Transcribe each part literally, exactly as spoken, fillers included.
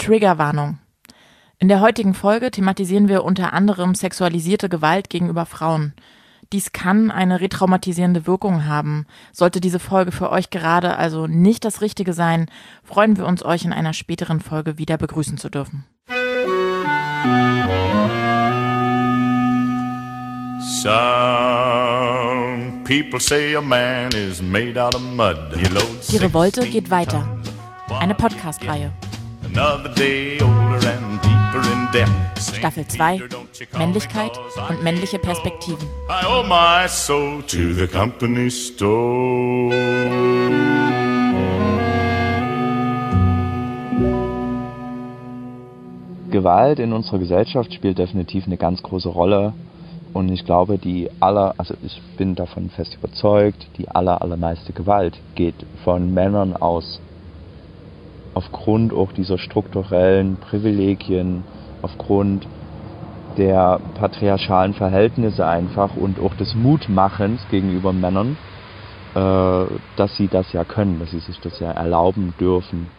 Triggerwarnung. In der heutigen Folge thematisieren wir unter anderem sexualisierte Gewalt gegenüber Frauen. Dies kann eine retraumatisierende Wirkung haben. Sollte diese Folge für euch gerade also nicht das Richtige sein, freuen wir uns, euch in einer späteren Folge wieder begrüßen zu dürfen. Some people say a man is made out of mud. Die Revolte geht weiter. Eine Podcast-Reihe. Staffel zwei. Männlichkeit und männliche Perspektiven. I owe my soul to the company store. Gewalt in unserer Gesellschaft spielt definitiv eine ganz große Rolle. Und ich glaube, die aller, also ich bin davon fest überzeugt, die aller, allermeiste Gewalt geht von Männern aus. Aufgrund auch dieser strukturellen Privilegien, aufgrund der patriarchalen Verhältnisse einfach und auch des Mutmachens gegenüber Männern, äh, dass sie das ja können, dass sie sich das ja erlauben dürfen.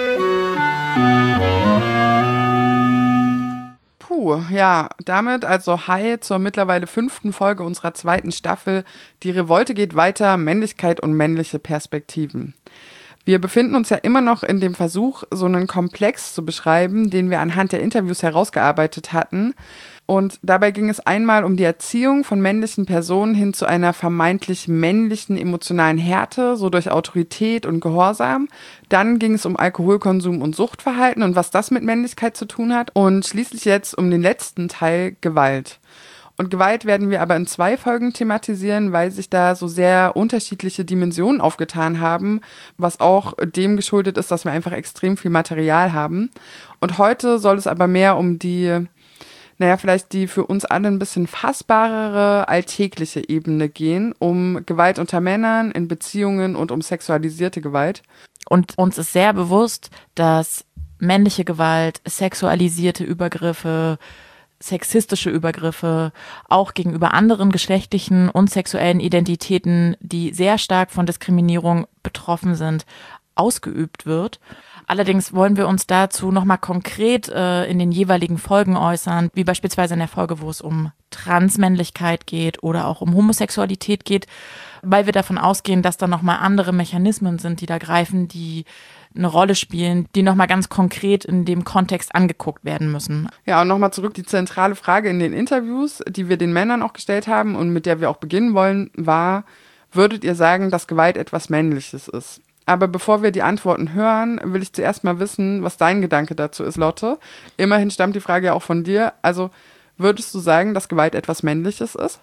Puh, ja, damit also hi zur mittlerweile fünften Folge unserer zweiten Staffel. Die Revolte geht weiter, Männlichkeit und männliche Perspektiven. Wir befinden uns ja immer noch in dem Versuch, so einen Komplex zu beschreiben, den wir anhand der Interviews herausgearbeitet hatten. Und dabei ging es einmal um die Erziehung von männlichen Personen hin zu einer vermeintlich männlichen emotionalen Härte, so durch Autorität und Gehorsam. Dann ging es um Alkoholkonsum und Suchtverhalten und was das mit Männlichkeit zu tun hat. Und schließlich jetzt um den letzten Teil, Gewalt. Und Gewalt werden wir aber in zwei Folgen thematisieren, weil sich da so sehr unterschiedliche Dimensionen aufgetan haben, was auch dem geschuldet ist, dass wir einfach extrem viel Material haben. Und heute soll es aber mehr um die, naja, vielleicht die für uns alle ein bisschen fassbarere, alltägliche Ebene gehen, um Gewalt unter Männern, in Beziehungen und um sexualisierte Gewalt. Und uns ist sehr bewusst, dass männliche Gewalt, sexualisierte Übergriffe, sexistische Übergriffe, auch gegenüber anderen geschlechtlichen und sexuellen Identitäten, die sehr stark von Diskriminierung betroffen sind, ausgeübt wird. Allerdings wollen wir uns dazu nochmal konkret äh, in den jeweiligen Folgen äußern, wie beispielsweise in der Folge, wo es um Transmännlichkeit geht oder auch um Homosexualität geht, weil wir davon ausgehen, dass da nochmal andere Mechanismen sind, die da greifen, die eine Rolle spielen, die nochmal ganz konkret in dem Kontext angeguckt werden müssen. Ja, und nochmal zurück, die zentrale Frage in den Interviews, die wir den Männern auch gestellt haben und mit der wir auch beginnen wollen, war, würdet ihr sagen, dass Gewalt etwas Männliches ist? Aber bevor wir die Antworten hören, will ich zuerst mal wissen, was dein Gedanke dazu ist, Lotte. Immerhin stammt die Frage ja auch von dir. Also würdest du sagen, dass Gewalt etwas Männliches ist?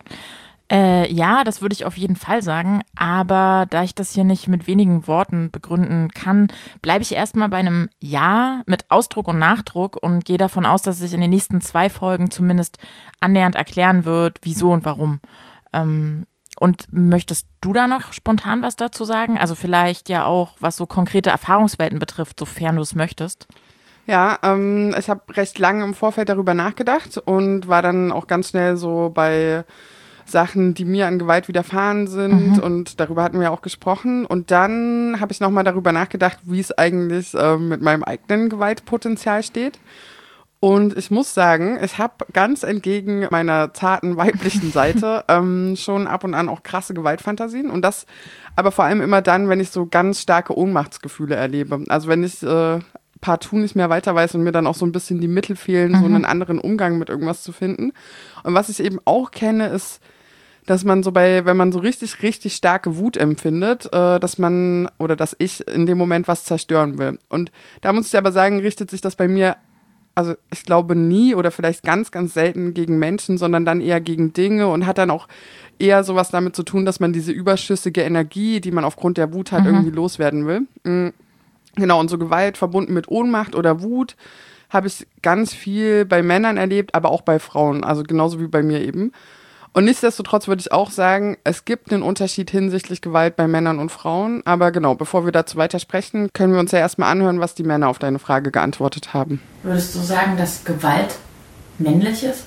Äh, ja, das würde ich auf jeden Fall sagen, aber da ich das hier nicht mit wenigen Worten begründen kann, bleibe ich erstmal bei einem Ja mit Ausdruck und Nachdruck und gehe davon aus, dass sich in den nächsten zwei Folgen zumindest annähernd erklären wird, wieso und warum. Ähm, und möchtest du da noch spontan was dazu sagen? Also vielleicht ja auch, was so konkrete Erfahrungswelten betrifft, sofern du es möchtest. Ja, ähm, ich habe recht lange im Vorfeld darüber nachgedacht und war dann auch ganz schnell so bei Sachen, die mir an Gewalt widerfahren sind, mhm. und darüber hatten wir auch gesprochen. Und dann habe ich nochmal darüber nachgedacht, wie es eigentlich äh, mit meinem eigenen Gewaltpotenzial steht. Und ich muss sagen, ich habe ganz entgegen meiner zarten weiblichen Seite ähm, schon ab und an auch krasse Gewaltfantasien. Und das aber vor allem immer dann, wenn ich so ganz starke Ohnmachtsgefühle erlebe. Also wenn ich äh, partout nicht mehr weiter weiß und mir dann auch so ein bisschen die Mittel fehlen, mhm. so einen anderen Umgang mit irgendwas zu finden. Und was ich eben auch kenne, ist, dass man so bei, wenn man so richtig, richtig starke Wut empfindet, äh, dass man oder dass ich in dem Moment was zerstören will. Und da muss ich aber sagen, richtet sich das bei mir, also ich glaube nie oder vielleicht ganz, ganz selten gegen Menschen, sondern dann eher gegen Dinge und hat dann auch eher sowas damit zu tun, dass man diese überschüssige Energie, die man aufgrund der Wut hat, mhm. irgendwie loswerden will. Mhm. Genau, und so Gewalt verbunden mit Ohnmacht oder Wut habe ich ganz viel bei Männern erlebt, aber auch bei Frauen, also genauso wie bei mir eben. Und nichtsdestotrotz würde ich auch sagen, es gibt einen Unterschied hinsichtlich Gewalt bei Männern und Frauen. Aber genau, bevor wir dazu weiter sprechen, können wir uns ja erstmal anhören, was die Männer auf deine Frage geantwortet haben. Würdest du sagen, dass Gewalt männlich ist?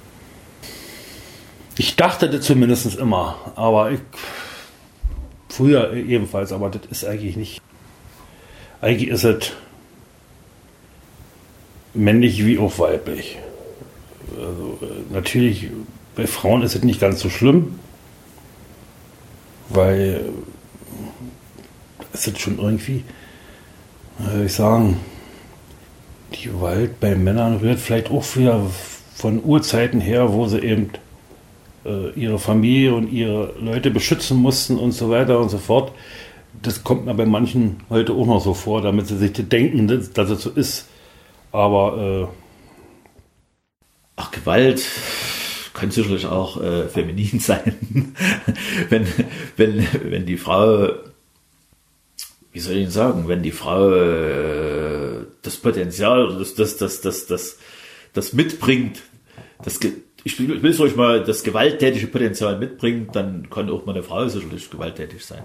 Ich dachte das zumindest immer, aber ich, früher ebenfalls, aber das ist eigentlich nicht. Eigentlich ist es männlich wie auch weiblich. Also, natürlich, bei Frauen ist es nicht ganz so schlimm, weil es ist schon irgendwie, wie soll ich sagen, die Gewalt bei Männern rührt vielleicht auch wieder von Urzeiten her, wo sie eben äh, ihre Familie und ihre Leute beschützen mussten und so weiter und so fort. Das kommt mir bei manchen heute auch noch so vor, damit sie sich denken, dass, dass es so ist. Aber äh Ach, Gewalt kann sicherlich auch äh, feminin sein. wenn, wenn, wenn die Frau, wie soll ich denn sagen, wenn die Frau äh, das Potenzial, das, das, das, das, das, das mitbringt, das, ich will es ruhig mal, das gewalttätige Potenzial mitbringt, dann kann auch mal eine Frau sicherlich gewalttätig sein.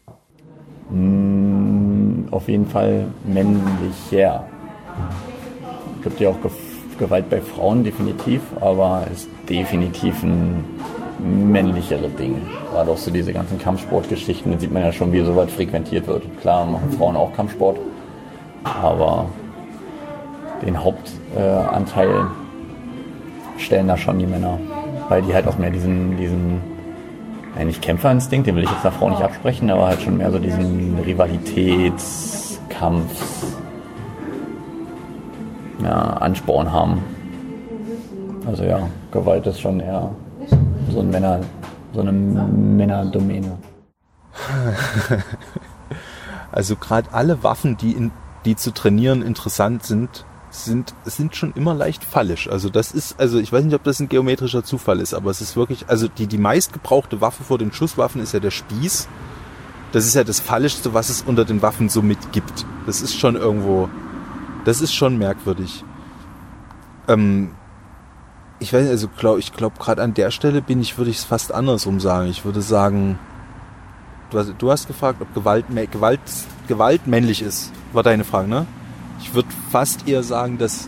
Mm, auf jeden Fall männlicher. Es gibt ja auch Ge- Gewalt bei Frauen, definitiv, aber ist definitiv ein männlicheres Ding. Gerade auch so diese ganzen Kampfsportgeschichten, da sieht man ja schon, wie so weit frequentiert wird. Klar machen Frauen auch Kampfsport, aber den Hauptanteil äh, stellen da schon die Männer, weil die halt auch mehr diesen, diesen ja, nicht Kämpferinstinkt, den will ich jetzt einer Frau nicht absprechen, aber halt schon mehr so diesen Rivalitätskampf, ja, Ansporn haben. Also ja, Gewalt ist schon eher so ein Männer, so eine Männerdomäne. Also gerade alle Waffen, die, in, die zu trainieren interessant sind, sind, sind schon immer leicht fallisch. Also das ist, also ich weiß nicht, ob das ein geometrischer Zufall ist, aber es ist wirklich, also die, die meistgebrauchte Waffe vor den Schusswaffen ist ja der Spieß. Das ist ja das Fallischste, was es unter den Waffen so mitgibt. Das ist schon irgendwo, das ist schon merkwürdig. Ähm, ich weiß nicht, also glaub, ich glaube gerade an der Stelle bin ich, würde ich es fast andersrum sagen. Ich würde sagen, du hast, du hast gefragt, ob Gewalt, Gewalt, Gewalt männlich ist. War deine Frage, ne? Ich würde fast eher sagen, dass,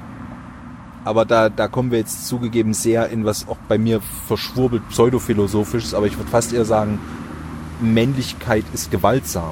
aber da, da kommen wir jetzt zugegeben sehr in was auch bei mir verschwurbelt pseudophilosophisches, aber ich würde fast eher sagen, Männlichkeit ist gewaltsam.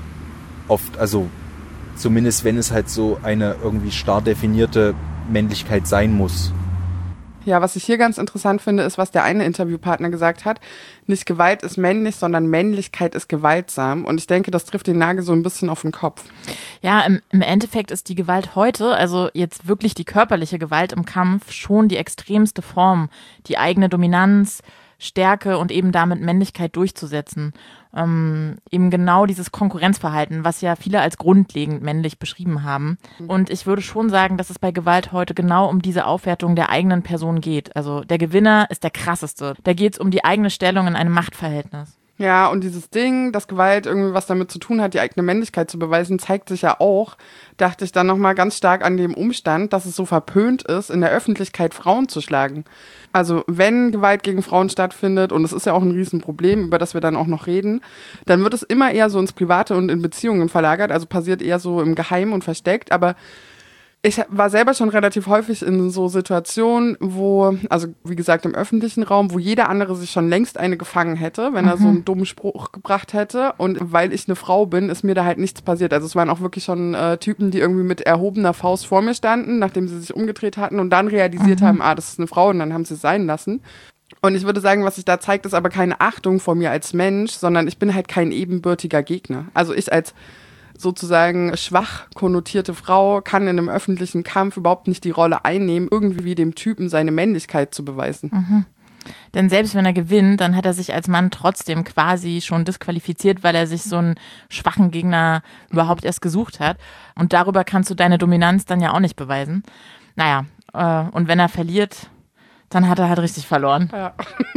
Oft, also zumindest wenn es halt so eine irgendwie starr definierte Männlichkeit sein muss. Ja, was ich hier ganz interessant finde, ist, was der eine Interviewpartner gesagt hat. Nicht Gewalt ist männlich, sondern Männlichkeit ist gewaltsam. Und ich denke, das trifft den Nagel so ein bisschen auf den Kopf. Ja, im, im Endeffekt ist die Gewalt heute, also jetzt wirklich die körperliche Gewalt im Kampf, schon die extremste Form, die eigene Dominanz, Stärke und eben damit Männlichkeit durchzusetzen. Ähm, eben genau dieses Konkurrenzverhalten, was ja viele als grundlegend männlich beschrieben haben. Und ich würde schon sagen, dass es bei Gewalt heute genau um diese Aufwertung der eigenen Person geht. Also der Gewinner ist der krasseste. Da geht es um die eigene Stellung in einem Machtverhältnis. Ja, und dieses Ding, dass Gewalt irgendwie was damit zu tun hat, die eigene Männlichkeit zu beweisen, zeigt sich ja auch, dachte ich dann nochmal ganz stark an dem Umstand, dass es so verpönt ist, in der Öffentlichkeit Frauen zu schlagen. Also wenn Gewalt gegen Frauen stattfindet, und es ist ja auch ein Riesenproblem, über das wir dann auch noch reden, dann wird es immer eher so ins Private und in Beziehungen verlagert, also passiert eher so im Geheimen und versteckt, aber ich war selber schon relativ häufig in so Situationen, wo, also wie gesagt im öffentlichen Raum, wo jeder andere sich schon längst eine gefangen hätte, wenn er mhm. so einen dummen Spruch gebracht hätte. Und weil ich eine Frau bin, ist mir da halt nichts passiert. Also es waren auch wirklich schon äh, Typen, die irgendwie mit erhobener Faust vor mir standen, nachdem sie sich umgedreht hatten und dann realisiert mhm. haben, ah, das ist eine Frau, und dann haben sie es sein lassen. Und ich würde sagen, was sich da zeigt, ist aber keine Achtung vor mir als Mensch, sondern ich bin halt kein ebenbürtiger Gegner. Also ich als sozusagen schwach konnotierte Frau kann in einem öffentlichen Kampf überhaupt nicht die Rolle einnehmen, irgendwie dem Typen seine Männlichkeit zu beweisen. Mhm. Denn selbst wenn er gewinnt, dann hat er sich als Mann trotzdem quasi schon disqualifiziert, weil er sich so einen schwachen Gegner überhaupt erst gesucht hat. Und darüber kannst du deine Dominanz dann ja auch nicht beweisen. Naja, äh, und wenn er verliert, dann hat er halt richtig verloren. Ja.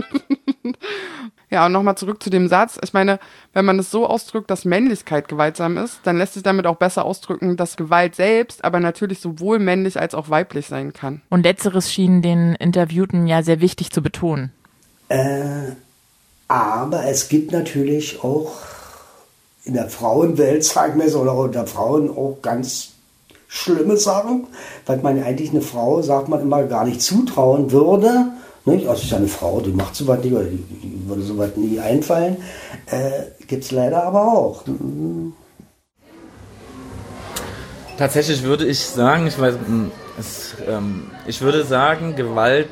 Ja, und nochmal zurück zu dem Satz. Ich meine, wenn man es so ausdrückt, dass Männlichkeit gewaltsam ist, dann lässt sich damit auch besser ausdrücken, dass Gewalt selbst aber natürlich sowohl männlich als auch weiblich sein kann. Und Letzteres schien den Interviewten ja sehr wichtig zu betonen. Äh, aber es gibt natürlich auch in der Frauenwelt, sagen wir so, oder unter Frauen auch ganz schlimme Sachen, weil man eigentlich eine Frau, sagt man immer, gar nicht zutrauen würde. Nicht? Also ist ja eine Frau, die macht sowas nicht, oder die, die würde sowas nie einfallen. Äh, gibt es leider aber auch. Tatsächlich würde ich sagen, ich weiß, es, ähm, ich würde sagen, Gewalt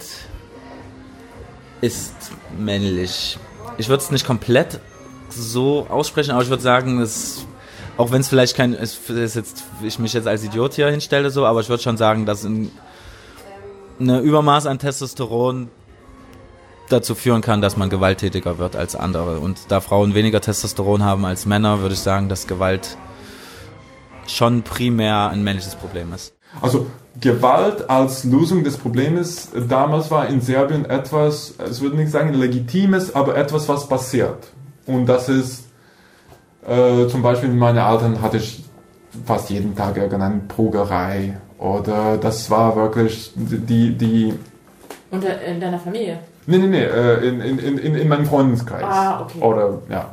ist männlich. Ich würde es nicht komplett so aussprechen, aber ich würde sagen, es, auch wenn es vielleicht kein, es ist jetzt, ich mich jetzt als Idiot hier hinstelle, so, aber ich würde schon sagen, dass ein eine Übermaß an Testosteron dazu führen kann, dass man gewalttätiger wird als andere. Und da Frauen weniger Testosteron haben als Männer, würde ich sagen, dass Gewalt schon primär ein männliches Problem ist. Also Gewalt als Lösung des Problems damals war in Serbien etwas, ich würde nicht sagen legitimes, aber etwas, was passiert. Und das ist, äh, zum Beispiel mit meinen Eltern hatte ich fast jeden Tag irgendeine Prügerei. Oder das war wirklich die... die Und in deiner Familie? Nee, nee, nee, in, in, in, in meinem Freundeskreis. Ah, okay. Oder, ja.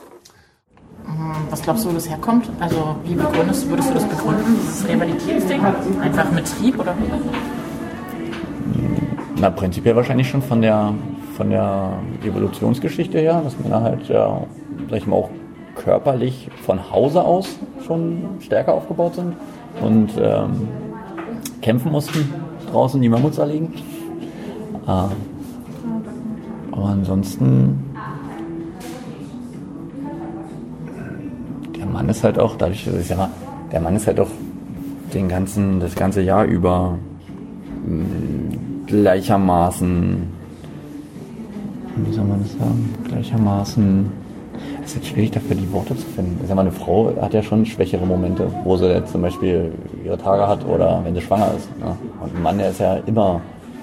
Was glaubst du, wo das herkommt? Also, wie begründest, würdest du das begründen, dieses Rivalitätsding? Einfach mit Trieb, oder? Na, prinzipiell wahrscheinlich schon von der, von der Evolutionsgeschichte her, dass Männer halt, ja, sag ich mal, auch körperlich von Hause aus schon stärker aufgebaut sind und ähm, kämpfen mussten, draußen die Mammuts erlegen. Äh, aber ansonsten, der Mann ist halt auch, dadurch, dass ich ja, der Mann ist halt auch den ganzen, das ganze Jahr über mh, gleichermaßen, wie soll man das sagen, gleichermaßen, es ist jetzt schwierig dafür die Worte zu finden. Ich sag mal, eine Frau hat ja schon schwächere Momente, wo sie jetzt zum Beispiel ihre Tage hat oder wenn sie schwanger ist. Ja. Und ein Mann, der ist ja immer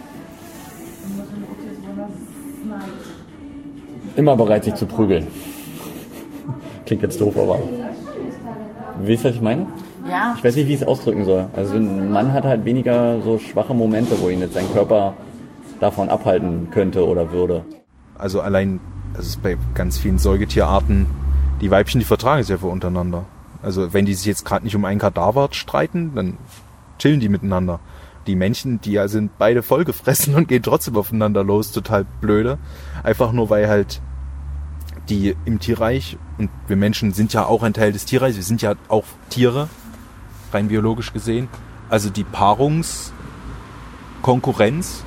immer bereit, sich zu prügeln. Klingt jetzt doof, aber wisst ihr, was ich meine? Ja. Ich weiß nicht, wie ich es ausdrücken soll. Also ein Mann hat halt weniger so schwache Momente, wo ihn jetzt sein Körper davon abhalten könnte oder würde. Also allein, das ist bei ganz vielen Säugetierarten, die Weibchen, die vertragen es ja für untereinander. Also wenn die sich jetzt gerade nicht um einen Kadaver streiten, dann chillen die miteinander. Die Männchen, die ja sind beide vollgefressen und gehen trotzdem aufeinander los, total blöde. Einfach nur, weil halt die im Tierreich, und wir Menschen sind ja auch ein Teil des Tierreichs, wir sind ja auch Tiere, rein biologisch gesehen, also die Paarungskonkurrenz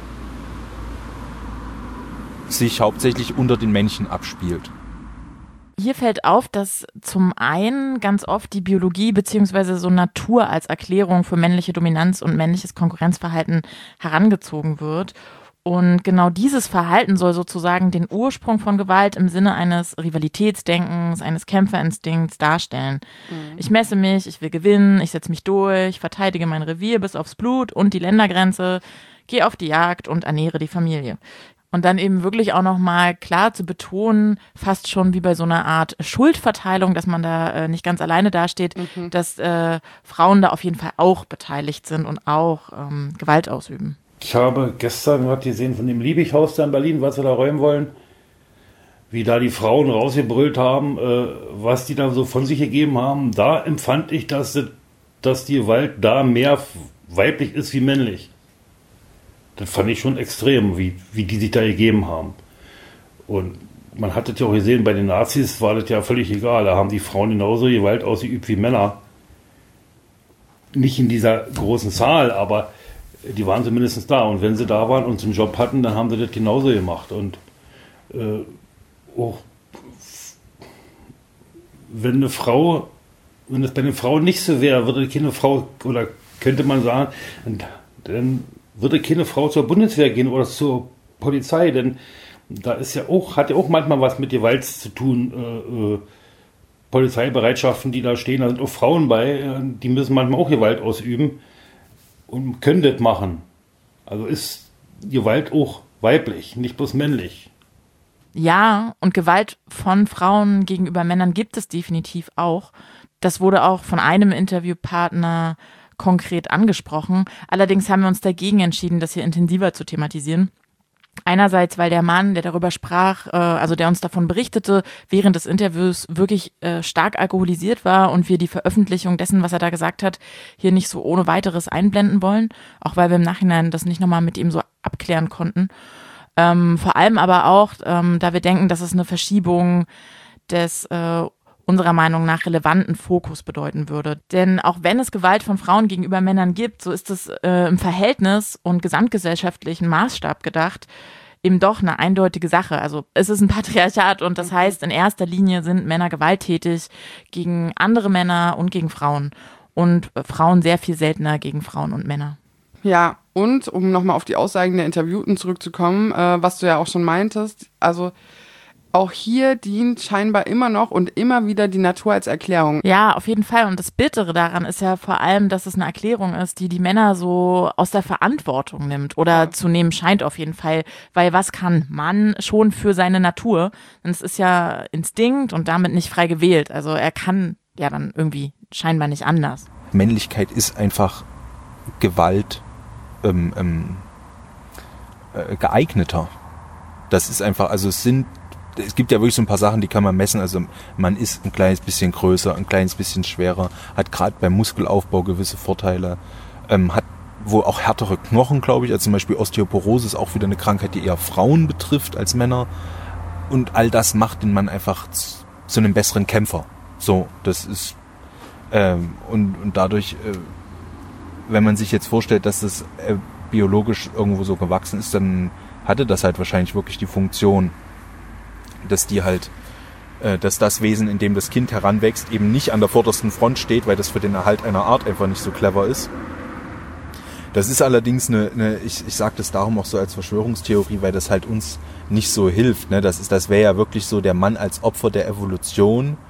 sich hauptsächlich unter den Männchen abspielt. Hier fällt auf, dass zum einen ganz oft die Biologie bzw. so Natur als Erklärung für männliche Dominanz und männliches Konkurrenzverhalten herangezogen wird. Und genau dieses Verhalten soll sozusagen den Ursprung von Gewalt im Sinne eines Rivalitätsdenkens, eines Kämpferinstinkts darstellen. Mhm. Ich messe mich, ich will gewinnen, ich setze mich durch, verteidige mein Revier bis aufs Blut und die Ländergrenze, gehe auf die Jagd und ernähre die Familie. Und dann eben wirklich auch nochmal klar zu betonen, fast schon wie bei so einer Art Schuldverteilung, dass man da äh, nicht ganz alleine dasteht, mhm. dass äh, Frauen da auf jeden Fall auch beteiligt sind und auch ähm, Gewalt ausüben. Ich habe gestern gerade gesehen von dem Liebighaus da in Berlin, was sie da räumen wollen, wie da die Frauen rausgebrüllt haben, äh, was die da so von sich gegeben haben. Da empfand ich, dass, dass die Gewalt da mehr weiblich ist wie männlich. Das fand ich schon extrem, wie, wie die sich da gegeben haben. Und man hat das ja auch gesehen, bei den Nazis war das ja völlig egal. Da haben die Frauen genauso Gewalt ausgeübt wie Männer. Nicht in dieser großen Zahl, aber die waren zumindest da. Und wenn sie da waren und einen Job hatten, dann haben sie das genauso gemacht. Und äh, auch wenn eine Frau, wenn es bei den Frauen nicht so wäre, würde keine Frau, oder könnte man sagen, dann würde keine Frau zur Bundeswehr gehen oder zur Polizei, denn da ist ja auch, hat ja auch manchmal was mit Gewalt zu tun. Äh, äh, Polizeibereitschaften, die da stehen, da sind auch Frauen bei, äh, die müssen manchmal auch Gewalt ausüben und können das machen. Also ist Gewalt auch weiblich, nicht bloß männlich. Ja, und Gewalt von Frauen gegenüber Männern gibt es definitiv auch. Das wurde auch von einem Interviewpartner konkret angesprochen. Allerdings haben wir uns dagegen entschieden, das hier intensiver zu thematisieren. Einerseits, weil der Mann, der darüber sprach, äh, also der uns davon berichtete, während des Interviews wirklich äh, stark alkoholisiert war und wir die Veröffentlichung dessen, was er da gesagt hat, hier nicht so ohne weiteres einblenden wollen, auch weil wir im Nachhinein das nicht nochmal mit ihm so abklären konnten. Ähm, vor allem aber auch, ähm, da wir denken, dass es eine Verschiebung des äh, unserer Meinung nach relevanten Fokus bedeuten würde. Denn auch wenn es Gewalt von Frauen gegenüber Männern gibt, so ist es äh, im Verhältnis und gesamtgesellschaftlichen Maßstab gedacht, eben doch eine eindeutige Sache. Also es ist ein Patriarchat und das heißt, in erster Linie sind Männer gewalttätig gegen andere Männer und gegen Frauen und Frauen sehr viel seltener gegen Frauen und Männer. Ja, und um nochmal auf die Aussagen der Interviewten zurückzukommen, äh, was du ja auch schon meintest, also auch hier dient scheinbar immer noch und immer wieder die Natur als Erklärung. Ja, auf jeden Fall. Und das Bittere daran ist ja vor allem, dass es eine Erklärung ist, die die Männer so aus der Verantwortung nimmt oder ja. zu nehmen scheint auf jeden Fall. Weil was kann Mann schon für seine Natur? Und es ist ja Instinkt und damit nicht frei gewählt. Also er kann ja dann irgendwie scheinbar nicht anders. Männlichkeit ist einfach Gewalt ähm, ähm, äh, geeigneter. Das ist einfach, also es sind Es gibt ja wirklich so ein paar Sachen, die kann man messen. Also man ist ein kleines bisschen größer, ein kleines bisschen schwerer, hat gerade beim Muskelaufbau gewisse Vorteile, ähm, hat wohl auch härtere Knochen, glaube ich. Also zum Beispiel Osteoporose ist auch wieder eine Krankheit, die eher Frauen betrifft als Männer. Und all das macht den Mann einfach zu, zu einem besseren Kämpfer. So, das ist ähm, und, und dadurch, äh, wenn man sich jetzt vorstellt, dass das äh, biologisch irgendwo so gewachsen ist, dann hatte das halt wahrscheinlich wirklich die Funktion, dass die halt, äh, dass das Wesen, in dem das Kind heranwächst, eben nicht an der vordersten Front steht, weil das für den Erhalt einer Art einfach nicht so clever ist. Das ist allerdings eine, eine ich, ich sage das darum auch so als Verschwörungstheorie, weil das halt uns nicht so hilft. Ne? Das ist, das wäre ja wirklich so der Mann als Opfer der Evolution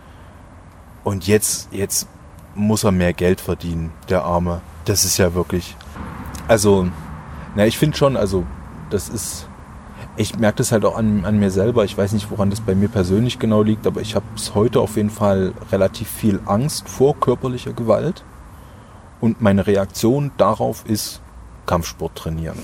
und jetzt, jetzt muss er mehr Geld verdienen, der Arme. Das ist ja wirklich, also, na, ich finde schon, also, das ist, ich merke das halt auch an, an mir selber. Ich weiß nicht, woran das bei mir persönlich genau liegt, aber ich habe bis heute auf jeden Fall relativ viel Angst vor körperlicher Gewalt. Und meine Reaktion darauf ist Kampfsport trainieren.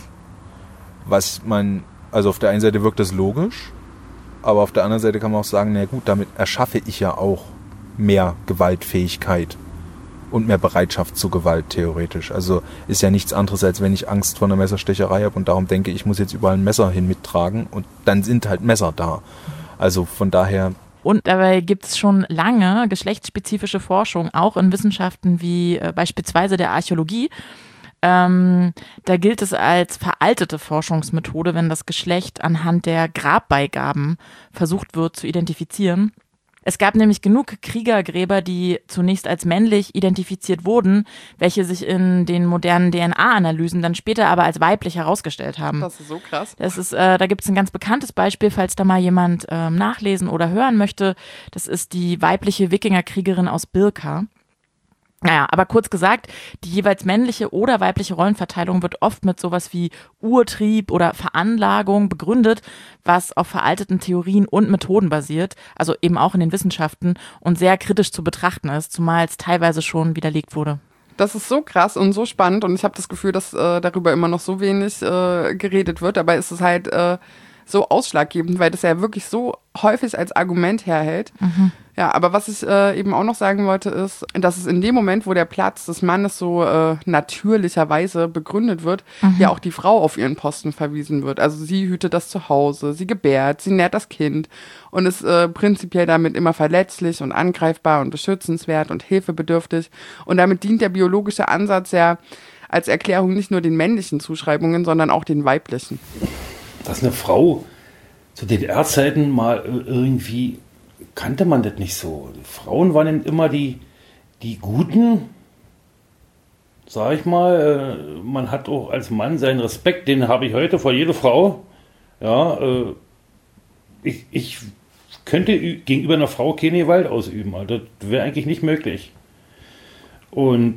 Was man, also auf der einen Seite wirkt das logisch, aber auf der anderen Seite kann man auch sagen, na gut, damit erschaffe ich ja auch mehr Gewaltfähigkeit und mehr Bereitschaft zu Gewalt theoretisch. Also ist ja nichts anderes, als wenn ich Angst vor einer Messerstecherei habe und darum denke, ich muss jetzt überall ein Messer hin mittragen und dann sind halt Messer da. Also von daher... Und dabei gibt es schon lange geschlechtsspezifische Forschung, auch in Wissenschaften wie äh, beispielsweise der Archäologie. Ähm, da gilt es als veraltete Forschungsmethode, wenn das Geschlecht anhand der Grabbeigaben versucht wird zu identifizieren. Es gab nämlich genug Kriegergräber, die zunächst als männlich identifiziert wurden, welche sich in den modernen D N A-Analysen dann später aber als weiblich herausgestellt haben. Das ist so krass. Das ist, äh, da gibt es ein ganz bekanntes Beispiel, falls da mal jemand äh, nachlesen oder hören möchte. Das ist die weibliche Wikingerkriegerin aus Birka. Naja, aber kurz gesagt, die jeweils männliche oder weibliche Rollenverteilung wird oft mit sowas wie Urtrieb oder Veranlagung begründet, was auf veralteten Theorien und Methoden basiert, also eben auch in den Wissenschaften und sehr kritisch zu betrachten ist, zumal es teilweise schon widerlegt wurde. Das ist so krass und so spannend und ich habe das Gefühl, dass äh, darüber immer noch so wenig äh, geredet wird, dabei ist es halt äh, so ausschlaggebend, weil das ja wirklich so häufig als Argument herhält. Mhm. Ja, aber was ich äh, eben auch noch sagen wollte, ist, dass es in dem Moment, wo der Platz des Mannes so äh, natürlicherweise begründet wird, mhm. ja auch die Frau auf ihren Posten verwiesen wird. Also sie hütet das Zuhause, sie gebärt, sie nährt das Kind und ist äh, prinzipiell damit immer verletzlich und angreifbar und beschützenswert und hilfebedürftig. Und damit dient der biologische Ansatz ja als Erklärung nicht nur den männlichen Zuschreibungen, sondern auch den weiblichen. Dass eine Frau zu D D R-Zeiten mal irgendwie... kannte man das nicht so. Die Frauen waren immer die, die Guten, sag ich mal. Man hat auch als Mann seinen Respekt, den habe ich heute vor jeder Frau. Ja, ich, ich könnte gegenüber einer Frau keine Gewalt ausüben. Also das wäre eigentlich nicht möglich. Und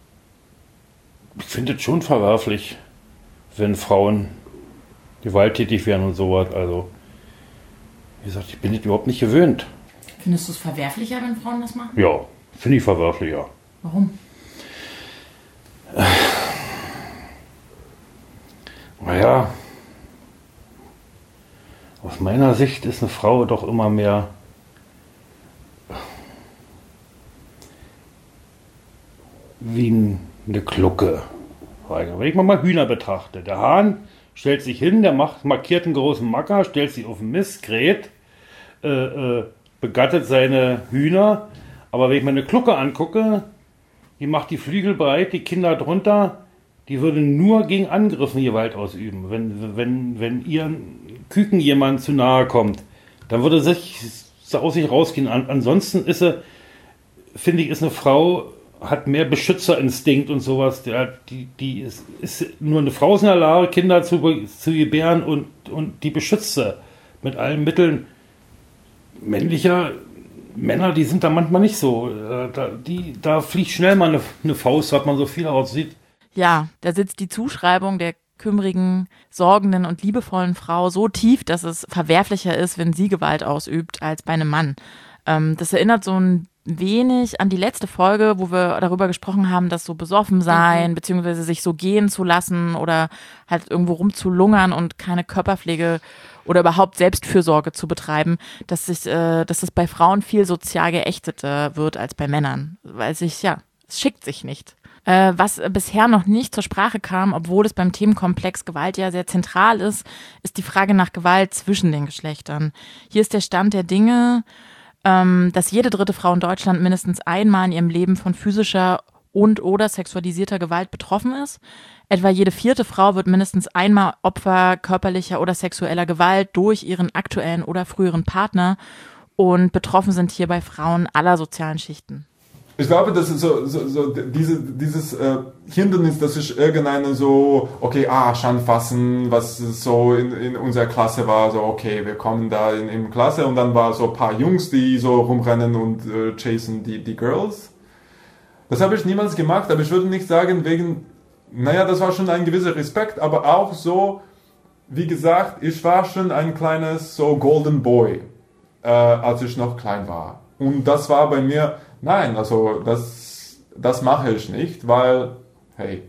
ich finde es schon verwerflich, wenn Frauen gewalttätig werden und sowas. Also, wie gesagt, ich bin das überhaupt nicht gewöhnt. Findest du es verwerflicher, wenn Frauen das machen? Ja, finde ich verwerflicher. Warum? Naja, aus meiner Sicht ist eine Frau doch immer mehr wie eine Glucke. Wenn ich mal Hühner betrachte, der Hahn stellt sich hin, der macht, markiert einen großen Macker, stellt sich auf ein Mistgerät, äh, äh, begattet seine Hühner, aber wenn ich mir eine Glucke angucke, die macht die Flügel breit, die Kinder drunter, die würde nur gegen Angriffen Gewalt ausüben. Wenn, wenn, wenn ihren Küken jemand zu nahe kommt, dann würde sich aus sich rausgehen. An, ansonsten ist sie, finde ich, ist eine Frau, hat mehr Beschützerinstinkt und sowas. Der, die, die ist, ist nur eine Frau ist in der Lage, Kinder zu, zu gebären und, und die beschützt sie mit allen Mitteln. Männlicher Männer, die sind da manchmal nicht so. Da, die, da fliegt schnell mal eine, eine Faust, was man so viel aussieht. Ja, da sitzt die Zuschreibung der kümmerigen, sorgenden und liebevollen Frau so tief, dass es verwerflicher ist, wenn sie Gewalt ausübt, als bei einem Mann. Ähm, das erinnert so ein wenig an die letzte Folge, wo wir darüber gesprochen haben, dass so besoffen sein, mhm. beziehungsweise sich so gehen zu lassen oder halt irgendwo rumzulungern und keine Körperpflege oder überhaupt Selbstfürsorge zu betreiben, dass sich, äh, dass es bei Frauen viel sozial geächteter wird als bei Männern. Weil sich, ja, es schickt sich nicht. Äh, was bisher noch nicht zur Sprache kam, obwohl es beim Themenkomplex Gewalt ja sehr zentral ist, ist die Frage nach Gewalt zwischen den Geschlechtern. Hier ist der Stand der Dinge, ähm, dass jede dritte Frau in Deutschland mindestens einmal in ihrem Leben von physischer und oder sexualisierter Gewalt betroffen ist. Etwa jede vierte Frau wird mindestens einmal Opfer körperlicher oder sexueller Gewalt durch ihren aktuellen oder früheren Partner. Und betroffen sind hierbei Frauen aller sozialen Schichten. Ich glaube, das ist so, so, so diese, dieses äh, Hindernis, dass ich irgendeine so, okay, ah, Schandfassen, was so in, in unserer Klasse war, so, okay, wir kommen da in, in Klasse und dann war so ein paar Jungs, die so rumrennen und äh, chasen die, die Girls. Das habe ich niemals gemacht, aber ich würde nicht sagen wegen, naja, das war schon ein gewisser Respekt, aber auch so, wie gesagt, ich war schon ein kleines so Golden Boy, äh, als ich noch klein war. Und das war bei mir, nein, also das, das mache ich nicht, weil, hey,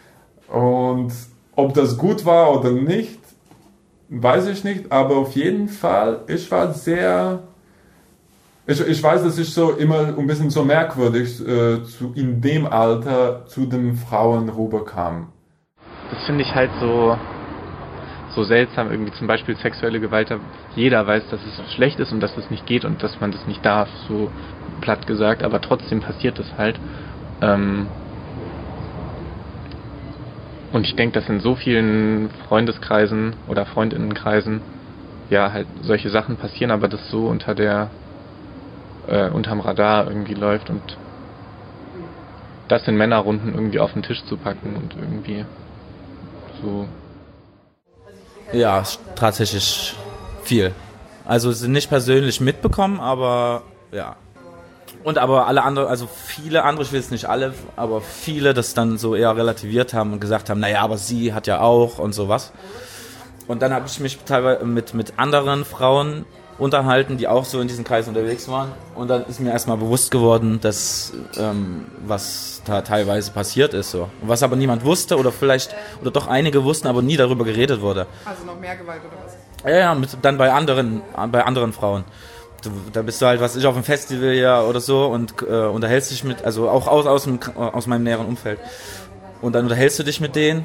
und ob das gut war oder nicht, weiß ich nicht, aber auf jeden Fall, ich war sehr, ich, ich weiß, dass ich so immer ein bisschen so merkwürdig äh, zu, in dem Alter zu den Frauen rüberkam. Das finde ich halt so, so seltsam, irgendwie zum Beispiel sexuelle Gewalt, jeder weiß, dass es schlecht ist und dass es nicht geht und dass man das nicht darf, so platt gesagt, aber trotzdem passiert es halt. Ähm und ich denke, dass in so vielen Freundeskreisen oder Freundinnenkreisen ja halt solche Sachen passieren, aber das so unter der äh, unterm Radar irgendwie läuft und das in Männerrunden irgendwie auf den Tisch zu packen und irgendwie so. Ja, tatsächlich viel. Also sind nicht persönlich mitbekommen, aber ja. Und aber alle andere, also viele andere, ich will es nicht alle, aber viele das dann so eher relativiert haben und gesagt haben, naja, aber sie hat ja auch und sowas. Und dann habe ich mich teilweise mit, mit anderen Frauen unterhalten, die auch so in diesen Kreisen unterwegs waren. Und dann ist mir erstmal bewusst geworden, dass ähm, was da teilweise passiert ist. So. Was aber niemand wusste oder vielleicht, oder doch einige wussten, aber nie darüber geredet wurde. Also noch mehr Gewalt oder was? Ja, ja, mit, dann bei anderen, bei anderen Frauen. Du, da bist du halt, was ich, auf einem Festival ja oder so und äh, unterhältst dich mit, also auch aus, aus, dem, aus meinem näheren Umfeld. Und dann unterhältst du dich mit denen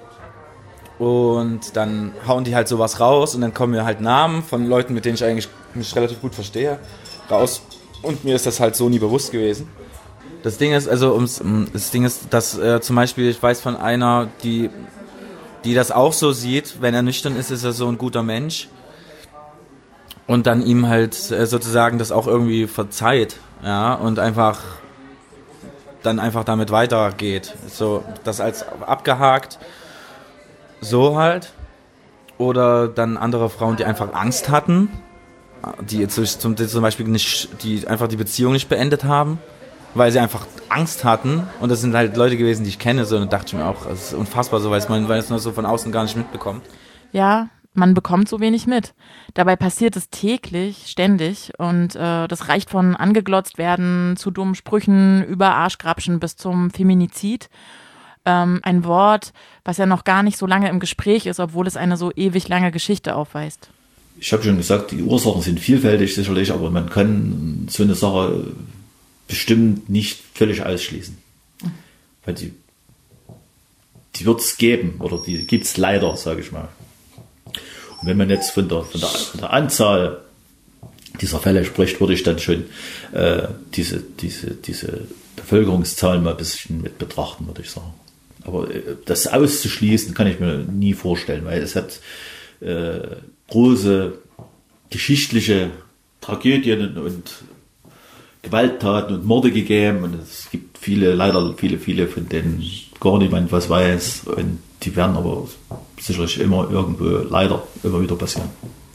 und dann hauen die halt sowas raus und dann kommen mir halt Namen von Leuten, mit denen ich eigentlich mich relativ gut verstehe, raus. Und mir ist das halt so nie bewusst gewesen. Das Ding ist, also ums, das Ding ist, dass äh, zum Beispiel, ich weiß von einer, die, die das auch so sieht, wenn er nüchtern ist, ist er so ein guter Mensch. Und dann ihm halt sozusagen das auch irgendwie verzeiht, ja, und einfach dann einfach damit weitergeht. So, das als abgehakt, so halt. Oder dann andere Frauen, die einfach Angst hatten, die jetzt zum, zum Beispiel nicht, die einfach die Beziehung nicht beendet haben, weil sie einfach Angst hatten. Und das sind halt Leute gewesen, die ich kenne, so, und dachte ich mir auch, das ist unfassbar so, weil es man, weil es nur so von außen gar nicht mitbekommt. Ja, man bekommt so wenig mit. Dabei passiert es täglich, ständig und äh, das reicht von angeglotzt werden zu dummen Sprüchen über Arschgrapschen bis zum Feminizid. Ähm, ein Wort, was ja noch gar nicht so lange im Gespräch ist, obwohl es eine so ewig lange Geschichte aufweist. Ich habe schon gesagt, die Ursachen sind vielfältig sicherlich, aber man kann so eine Sache bestimmt nicht völlig ausschließen. Weil die, die wird es geben oder die gibt es leider, sage ich mal. Und wenn man jetzt von der, von der, von der Anzahl dieser Fälle spricht, würde ich dann schon äh, diese, diese, diese Bevölkerungszahlen mal ein bisschen mit betrachten, würde ich sagen. Aber äh, das auszuschließen, kann ich mir nie vorstellen, weil es hat äh, große geschichtliche Tragödien und Gewalttaten und Morde gegeben und es gibt viele, leider viele, viele, von denen gar niemand was weiß und die werden aber sicherlich immer irgendwo leider immer wieder passieren.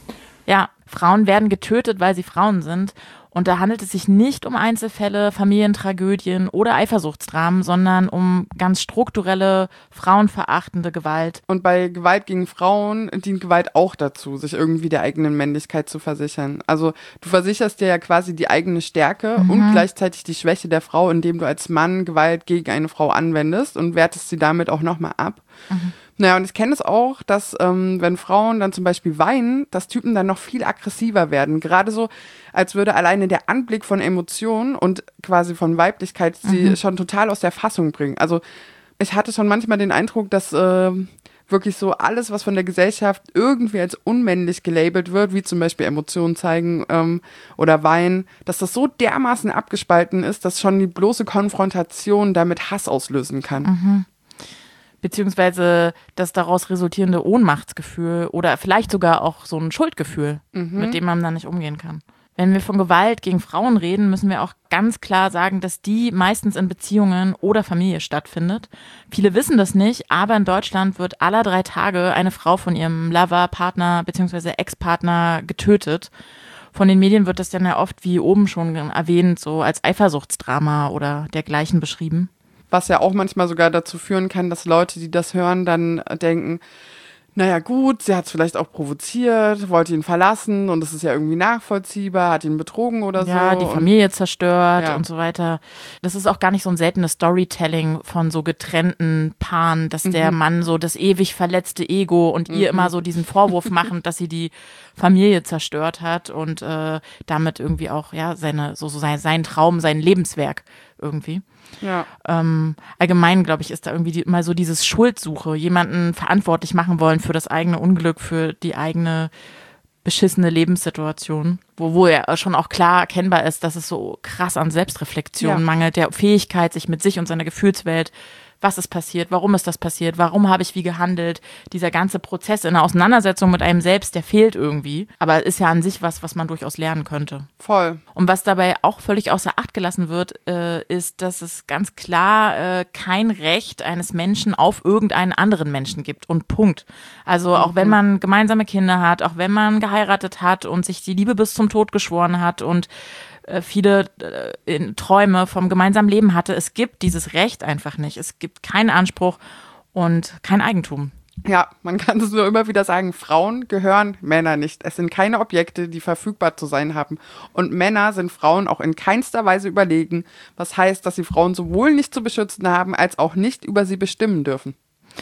Ja, Frauen werden getötet, weil sie Frauen sind. Und da handelt es sich nicht um Einzelfälle, Familientragödien oder Eifersuchtsdramen, sondern um ganz strukturelle, frauenverachtende Gewalt. Und bei Gewalt gegen Frauen dient Gewalt auch dazu, sich irgendwie der eigenen Männlichkeit zu versichern. Also du versicherst dir ja quasi die eigene Stärke mhm. und gleichzeitig die Schwäche der Frau, indem du als Mann Gewalt gegen eine Frau anwendest und wertest sie damit auch nochmal ab. Mhm. Naja, und ich kenne es auch, dass ähm, wenn Frauen dann zum Beispiel weinen, dass Typen dann noch viel aggressiver werden. Gerade so, als würde alleine der Anblick von Emotionen und quasi von Weiblichkeit sie mhm. schon total aus der Fassung bringen. Also ich hatte schon manchmal den Eindruck, dass äh, wirklich so alles, was von der Gesellschaft irgendwie als unmännlich gelabelt wird, wie zum Beispiel Emotionen zeigen ähm, oder weinen, dass das so dermaßen abgespalten ist, dass schon die bloße Konfrontation damit Hass auslösen kann. Mhm. Beziehungsweise das daraus resultierende Ohnmachtsgefühl oder vielleicht sogar auch so ein Schuldgefühl, mhm. mit dem man dann nicht umgehen kann. Wenn wir von Gewalt gegen Frauen reden, müssen wir auch ganz klar sagen, dass die meistens in Beziehungen oder Familie stattfindet. Viele wissen das nicht, aber in Deutschland wird alle drei Tage eine Frau von ihrem Lover, Partner bzw. Ex-Partner getötet. Von den Medien wird das dann ja oft, wie oben schon erwähnt, so als Eifersuchtsdrama oder dergleichen beschrieben. Was ja auch manchmal sogar dazu führen kann, dass Leute, die das hören, dann denken, naja gut, sie hat es vielleicht auch provoziert, wollte ihn verlassen und es ist ja irgendwie nachvollziehbar, hat ihn betrogen oder so. Ja, die Familie und, zerstört ja. und so weiter. Das ist auch gar nicht so ein seltenes Storytelling von so getrennten Paaren, dass mhm. der Mann so das ewig verletzte Ego und mhm. ihr immer so diesen Vorwurf machen, dass sie die Familie zerstört hat und äh, damit irgendwie auch ja seine so, so sein, sein Traum, sein Lebenswerk irgendwie. Ja. Ähm, allgemein, glaube ich, ist da irgendwie die, mal so dieses Schuldsuche, jemanden verantwortlich machen wollen für das eigene Unglück, für die eigene beschissene Lebenssituation, wo, wo ja schon auch klar erkennbar ist, dass es so krass an Selbstreflexion ja. mangelt, der Fähigkeit, sich mit sich und seiner Gefühlswelt, was ist passiert, warum ist das passiert, warum habe ich wie gehandelt, dieser ganze Prozess in der Auseinandersetzung mit einem selbst, der fehlt irgendwie, aber ist ja an sich was, was man durchaus lernen könnte. Voll. Und was dabei auch völlig außer Acht gelassen wird, äh, ist, dass es ganz klar äh, kein Recht eines Menschen auf irgendeinen anderen Menschen gibt und Punkt. Also auch mhm. wenn man gemeinsame Kinder hat, auch wenn man geheiratet hat und sich die Liebe bis zum Tod geschworen hat und viele äh, Träume vom gemeinsamen Leben hatte. Es gibt dieses Recht einfach nicht. Es gibt keinen Anspruch und kein Eigentum. Ja, man kann es nur immer wieder sagen, Frauen gehören Männer nicht. Es sind keine Objekte, die verfügbar zu sein haben. Und Männer sind Frauen auch in keinster Weise überlegen, was heißt, dass sie Frauen sowohl nicht zu beschützen haben, als auch nicht über sie bestimmen dürfen.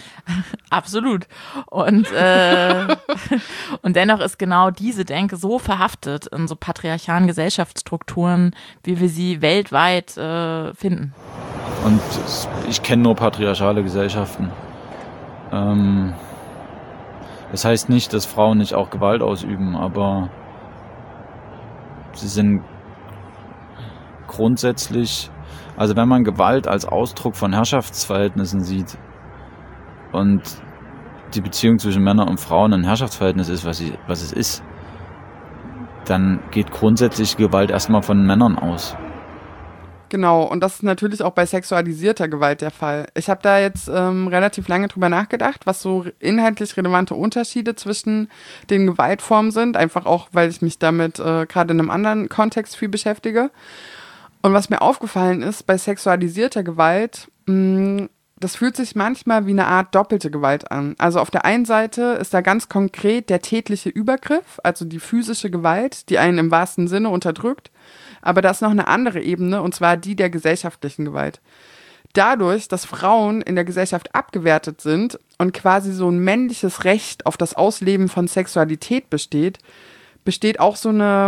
Absolut. Und, äh, und dennoch ist genau diese Denke so verhaftet in so patriarchalen Gesellschaftsstrukturen, wie wir sie weltweit äh, finden. Und ich kenne nur patriarchale Gesellschaften. Ähm, das heißt nicht, dass Frauen nicht auch Gewalt ausüben, aber sie sind grundsätzlich, also wenn man Gewalt als Ausdruck von Herrschaftsverhältnissen sieht, und die Beziehung zwischen Männern und Frauen ein Herrschaftsverhältnis ist, was, sie, was es ist, dann geht grundsätzlich Gewalt erstmal von Männern aus. Genau, und das ist natürlich auch bei sexualisierter Gewalt der Fall. Ich habe da jetzt ähm, relativ lange drüber nachgedacht, was so inhaltlich relevante Unterschiede zwischen den Gewaltformen sind, einfach auch, weil ich mich damit äh, gerade in einem anderen Kontext viel beschäftige. Und was mir aufgefallen ist, bei sexualisierter Gewalt, mh, das fühlt sich manchmal wie eine Art doppelte Gewalt an. Also auf der einen Seite ist da ganz konkret der tätliche Übergriff, also die physische Gewalt, die einen im wahrsten Sinne unterdrückt. Aber da ist noch eine andere Ebene, und zwar die der gesellschaftlichen Gewalt. Dadurch, dass Frauen in der Gesellschaft abgewertet sind und quasi so ein männliches Recht auf das Ausleben von Sexualität besteht, besteht auch so eine,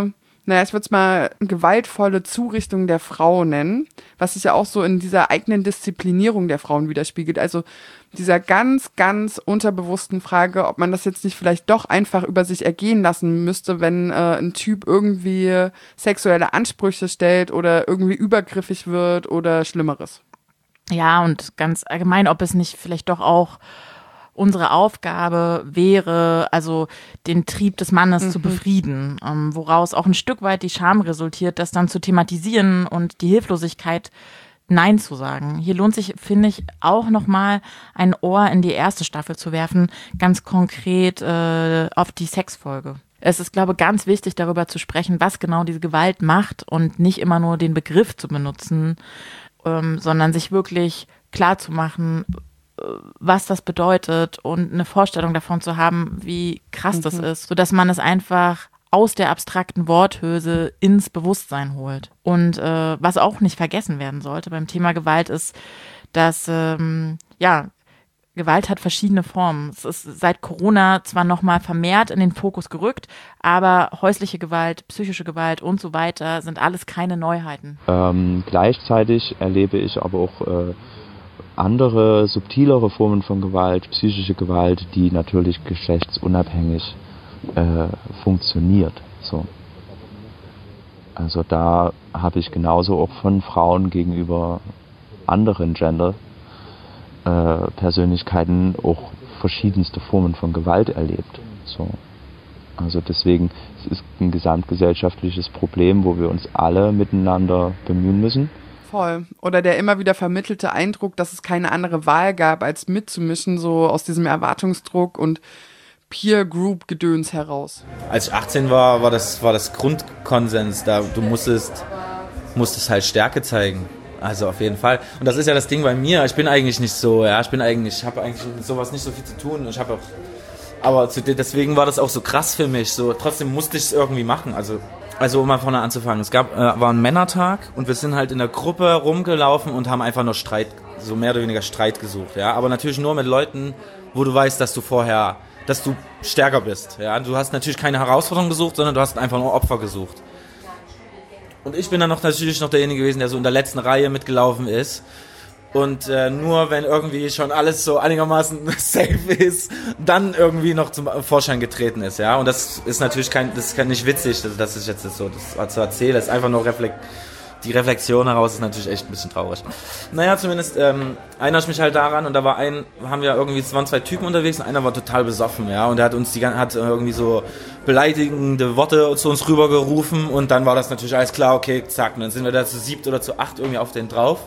naja, ich würde es mal gewaltvolle Zurichtung der Frau nennen, was sich ja auch so in dieser eigenen Disziplinierung der Frauen widerspiegelt. Also dieser ganz, ganz unterbewussten Frage, ob man das jetzt nicht vielleicht doch einfach über sich ergehen lassen müsste, wenn äh, ein Typ irgendwie sexuelle Ansprüche stellt oder irgendwie übergriffig wird oder Schlimmeres. Ja, und ganz allgemein, ob es nicht vielleicht doch auch unsere Aufgabe wäre, also den Trieb des Mannes mhm. zu befrieden, ähm, woraus auch ein Stück weit die Scham resultiert, das dann zu thematisieren und die Hilflosigkeit Nein zu sagen. Hier lohnt sich, finde ich, auch nochmal ein Ohr in die erste Staffel zu werfen, ganz konkret äh, auf die Sexfolge. Es ist, glaube ich, ganz wichtig, darüber zu sprechen, was genau diese Gewalt macht und nicht immer nur den Begriff zu benutzen, ähm, sondern sich wirklich klar zu machen, was das bedeutet und eine Vorstellung davon zu haben, wie krass mhm. das ist, sodass man es einfach aus der abstrakten Worthülse ins Bewusstsein holt. Und äh, was auch nicht vergessen werden sollte beim Thema Gewalt ist, dass ähm, ja, Gewalt hat verschiedene Formen. Es ist seit Corona zwar nochmal vermehrt in den Fokus gerückt, aber häusliche Gewalt, psychische Gewalt und so weiter sind alles keine Neuheiten. Ähm, gleichzeitig erlebe ich aber auch äh, andere, subtilere Formen von Gewalt, psychische Gewalt, die natürlich geschlechtsunabhängig äh, funktioniert. So. Also da habe ich genauso auch von Frauen gegenüber anderen Gender äh, Persönlichkeiten auch verschiedenste Formen von Gewalt erlebt. So. Also deswegen, es ist ein gesamtgesellschaftliches Problem, wo wir uns alle miteinander bemühen müssen. Voll. Oder der immer wieder vermittelte Eindruck, dass es keine andere Wahl gab, als mitzumischen, so aus diesem Erwartungsdruck und Peer-Group-Gedöns heraus. Als ich achtzehn war, war das, war das Grundkonsens da. Du musstest, musstest halt Stärke zeigen. Also auf jeden Fall. Und das ist ja das Ding bei mir. Ich bin eigentlich nicht so, ja, ich bin eigentlich, ich habe eigentlich mit sowas nicht so viel zu tun. Ich habe auch, aber zu, deswegen war das auch so krass für mich. So, trotzdem musste ich es irgendwie machen. Also Also um mal vorne anzufangen, es gab, äh, war ein Männertag und wir sind halt in der Gruppe rumgelaufen und haben einfach nur Streit, so mehr oder weniger Streit gesucht, ja, aber natürlich nur mit Leuten, wo du weißt, dass du vorher, dass du stärker bist, ja, du hast natürlich keine Herausforderung gesucht, sondern du hast einfach nur Opfer gesucht. Und ich bin dann noch natürlich noch derjenige gewesen, der so in der letzten Reihe mitgelaufen ist. Und äh, nur wenn irgendwie schon alles so einigermaßen safe ist, dann irgendwie noch zum Vorschein getreten ist, ja. Und das ist natürlich kein, das ist kein, nicht witzig, dass, dass ich jetzt das so das so erzähle. Das ist einfach nur Reflekt, die Reflexion heraus ist natürlich echt ein bisschen traurig. Naja, zumindest ähm, erinnere ich mich halt daran und da war ein, haben wir irgendwie, es waren zwei Typen unterwegs und einer war total besoffen, ja. Und der hat uns die hat irgendwie so beleidigende Worte zu uns rübergerufen und dann war das natürlich alles klar, okay, zack. Und dann sind wir da zu siebt oder zu acht irgendwie auf den drauf.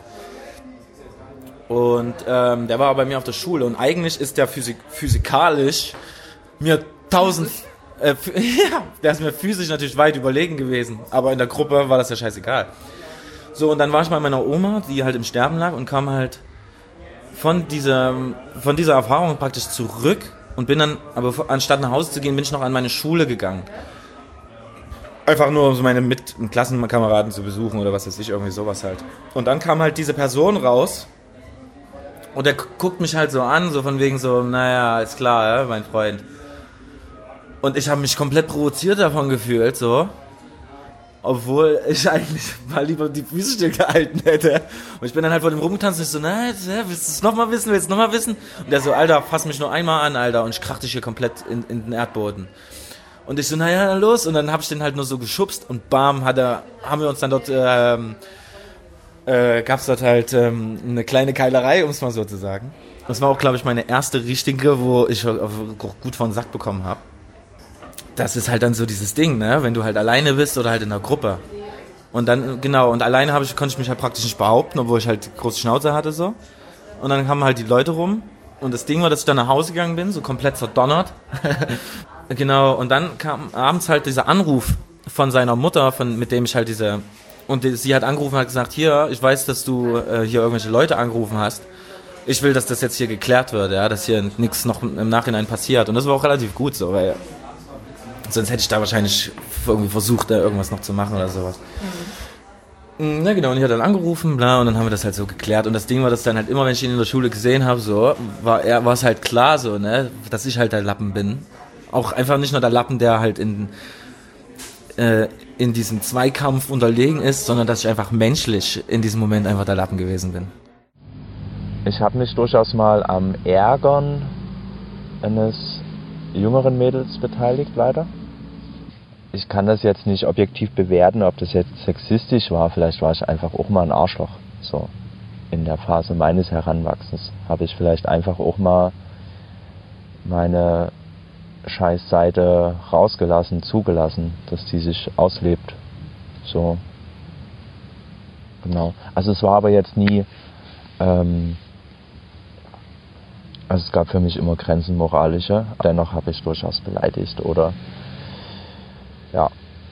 Und ähm, der war bei mir auf der Schule und eigentlich ist der physik- physikalisch mir tausend, äh, f- ja, der ist mir physisch natürlich weit überlegen gewesen, aber in der Gruppe war das ja scheißegal. So, und dann war ich bei meiner Oma, die halt im Sterben lag und kam halt von dieser, von dieser Erfahrung praktisch zurück und bin dann, aber anstatt nach Hause zu gehen, bin ich noch an meine Schule gegangen. Einfach nur, um so meine Mit- und Klassenkameraden zu besuchen oder was weiß ich, irgendwie sowas halt. Und dann kam halt diese Person raus. Und der guckt mich halt so an, so von wegen so, naja, ist klar, ja, mein Freund. Und ich habe mich komplett provoziert davon gefühlt, so. Obwohl ich eigentlich mal lieber die Füße stillgehalten hätte. Und ich bin dann halt vor dem rumgetanzt und ich so, na, willst du es nochmal wissen, willst du es nochmal wissen? Und der so, Alter, fass mich nur einmal an, Alter. Und ich krach dich hier komplett in, in den Erdboden. Und ich so, naja, dann los. Und dann hab ich den halt nur so geschubst und bam, hat er, haben wir uns dann dort, ähm, Äh, gab es dort halt ähm, eine kleine Keilerei, um es mal so zu sagen. Das war auch, glaube ich, meine erste richtige, wo ich auch gut von den Sack bekommen habe. Das ist halt dann so dieses Ding, ne? Wenn du halt alleine bist oder halt in einer Gruppe. Und dann, genau, und alleine hab ich, konnte ich mich halt praktisch nicht behaupten, obwohl ich halt große Schnauze hatte so. Und dann kamen halt die Leute rum. Und das Ding war, dass ich dann nach Hause gegangen bin, so komplett zerdonnert. Genau, und dann kam abends halt dieser Anruf von seiner Mutter, von mit dem ich halt diese... Und sie hat angerufen und hat gesagt, hier, ich weiß, dass du äh, hier irgendwelche Leute angerufen hast. Ich will, dass das jetzt hier geklärt wird, ja, dass hier nichts noch im Nachhinein passiert. Und das war auch relativ gut so, weil sonst hätte ich da wahrscheinlich irgendwie versucht, da irgendwas noch zu machen oder sowas. Mhm. Na genau, und ich hatte dann angerufen, bla, und dann haben wir das halt so geklärt. Und das Ding war, dass dann halt immer, wenn ich ihn in der Schule gesehen habe, so, war er, war es halt klar so, ne, dass ich halt der Lappen bin. Auch einfach nicht nur der Lappen, der halt in... Äh, in diesem Zweikampf unterlegen ist, sondern dass ich einfach menschlich in diesem Moment einfach der Lappen gewesen bin. Ich habe mich durchaus mal am Ärgern eines jüngeren Mädels beteiligt, leider. Ich kann das jetzt nicht objektiv bewerten, ob das jetzt sexistisch war. Vielleicht war ich einfach auch mal ein Arschloch. So, in der Phase meines Heranwachsens habe ich vielleicht einfach auch mal meine Scheißseite rausgelassen, zugelassen, dass die sich auslebt. So, genau. Also es war aber jetzt nie, ähm, also es gab für mich immer Grenzen moralische. Dennoch habe ich durchaus beleidigt oder ja,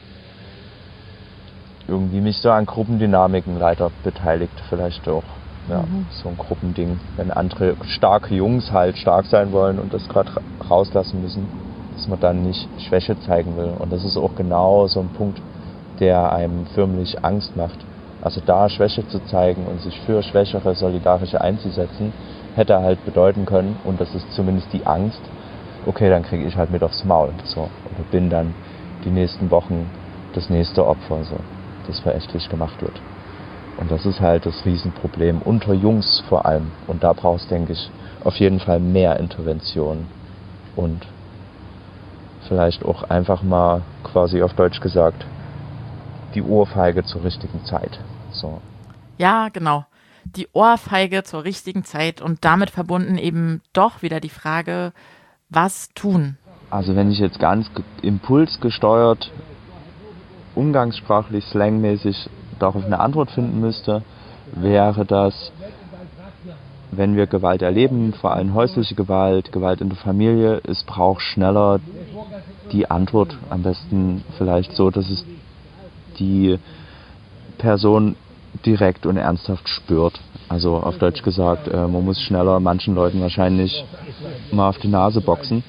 irgendwie mich so an Gruppendynamiken leider beteiligt, vielleicht auch. Ja, mhm. So ein Gruppending, wenn andere starke Jungs halt stark sein wollen und das gerade rauslassen müssen, dass man dann nicht Schwäche zeigen will. Und das ist auch genau so ein Punkt, der einem förmlich Angst macht. Also da Schwäche zu zeigen und sich für Schwächere Solidarische einzusetzen, hätte halt bedeuten können, und das ist zumindest die Angst, okay, dann kriege ich halt mit aufs Maul. So, oder bin dann die nächsten Wochen das nächste Opfer, so, das verächtlich gemacht wird. Und das ist halt das Riesenproblem, unter Jungs vor allem. Und da brauchst, denke ich, auf jeden Fall mehr Intervention. Und vielleicht auch einfach mal, quasi auf Deutsch gesagt, die Ohrfeige zur richtigen Zeit. So. Ja, genau. Die Ohrfeige zur richtigen Zeit und damit verbunden eben doch wieder die Frage, was tun? Also wenn ich jetzt ganz impulsgesteuert, umgangssprachlich, slangmäßig darauf eine Antwort finden müsste, wäre das, wenn wir Gewalt erleben, vor allem häusliche Gewalt, Gewalt in der Familie, es braucht schneller die Antwort, am besten vielleicht so, dass es die Person direkt und ernsthaft spürt. Also auf Deutsch gesagt, äh, man muss schneller manchen Leuten wahrscheinlich mal auf die Nase boxen.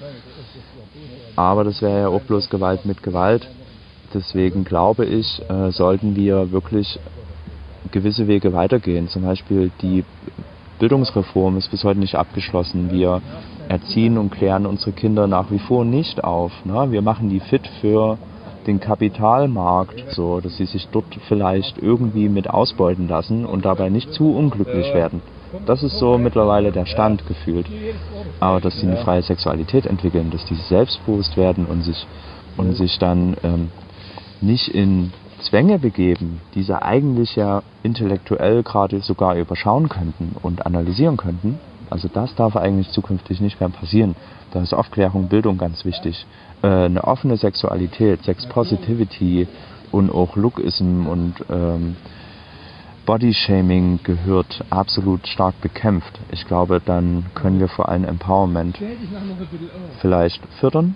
Aber das wäre ja auch bloß Gewalt mit Gewalt. Deswegen glaube ich, äh, sollten wir wirklich gewisse Wege weitergehen. Zum Beispiel die Bildungsreform ist bis heute nicht abgeschlossen. Wir erziehen und klären unsere Kinder nach wie vor nicht auf. Ne? Wir machen die fit für den Kapitalmarkt, so dass sie sich dort vielleicht irgendwie mit ausbeuten lassen und dabei nicht zu unglücklich werden. Das ist so mittlerweile der Stand gefühlt. Aber dass sie eine freie Sexualität entwickeln, dass die selbstbewusst werden und sich, und sich dann ähm, nicht in Zwänge begeben, die sie eigentlich ja intellektuell gerade sogar überschauen könnten und analysieren könnten. Also das darf eigentlich zukünftig nicht mehr passieren. Da ist Aufklärung, Bildung ganz wichtig. Äh, eine offene Sexualität, Sex Positivity und auch Lookism und ähm, Bodyshaming gehört absolut stark bekämpft. Ich glaube, dann können wir vor allem Empowerment vielleicht fördern.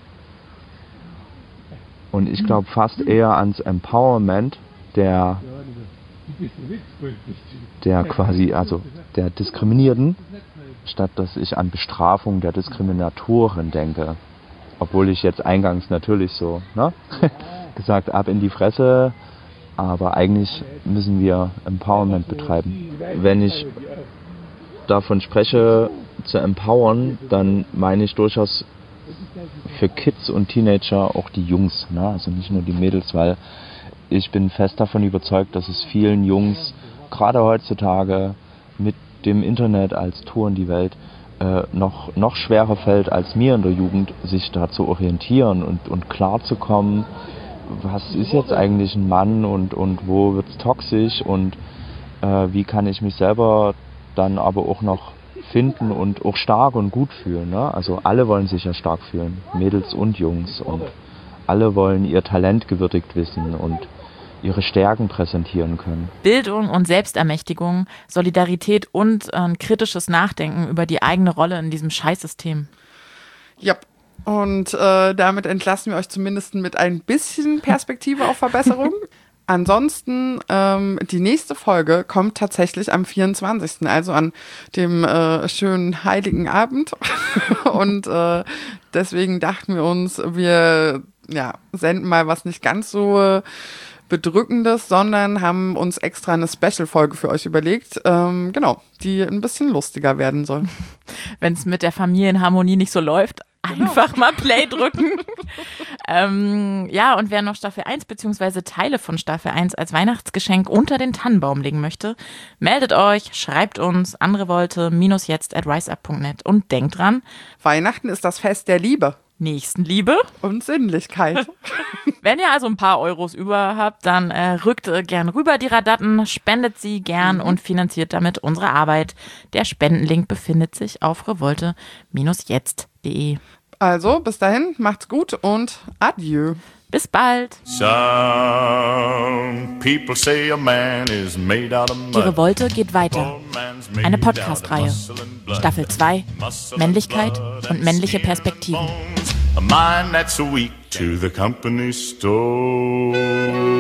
Und ich glaube fast eher ans Empowerment der, der quasi, also der Diskriminierten, statt dass ich an Bestrafung der Diskriminatoren denke. Obwohl ich jetzt eingangs natürlich so, ne, gesagt, ab in die Fresse, aber eigentlich müssen wir Empowerment betreiben. Wenn ich davon spreche, zu empowern, dann meine ich durchaus für Kids und Teenager auch die Jungs, ne? Also nicht nur die Mädels, weil ich bin fest davon überzeugt, dass es vielen Jungs, gerade heutzutage mit dem Internet als Tor in die Welt, äh, noch, noch schwerer fällt als mir in der Jugend, sich da zu orientieren und, und klar zu kommen, was ist jetzt eigentlich ein Mann und, und wo wird es toxisch und äh, wie kann ich mich selber dann aber auch noch finden und auch stark und gut fühlen. Ne? Also alle wollen sich ja stark fühlen, Mädels und Jungs, und alle wollen ihr Talent gewürdigt wissen und ihre Stärken präsentieren können. Bildung und Selbstermächtigung, Solidarität und ein äh, kritisches Nachdenken über die eigene Rolle in diesem Scheißsystem. Ja, und äh, damit entlassen wir euch zumindest mit ein bisschen Perspektive auf Verbesserung. Ansonsten, ähm, die nächste Folge kommt tatsächlich am vierundzwanzigsten, also an dem äh, schönen heiligen Abend. Und äh, deswegen dachten wir uns, wir ja, senden mal was nicht ganz so Bedrückendes, sondern haben uns extra eine Special-Folge für euch überlegt, ähm, genau, die ein bisschen lustiger werden soll. Wenn es mit der Familienharmonie nicht so läuft, einfach mal Play drücken. Ähm, ja, und wer noch Staffel eins beziehungsweise Teile von Staffel eins als Weihnachtsgeschenk unter den Tannenbaum legen möchte, meldet euch, schreibt uns an revolte minus jetzt at riseup punkt net und denkt dran, Weihnachten ist das Fest der Liebe. Nächstenliebe und Sinnlichkeit. Wenn ihr also ein paar Euros über habt, dann äh, rückt äh, gern rüber die Radatten, spendet sie gern mhm. und finanziert damit unsere Arbeit. Der Spendenlink befindet sich auf revolte minus jetzt punkt de. Also, bis dahin, macht's gut und adieu. Bis bald. Some people say a man is made out of mud. Die Revolte geht weiter. Eine Podcast-Reihe. Staffel zwei. Männlichkeit und männliche Perspektiven. A mind that's weak to the company store.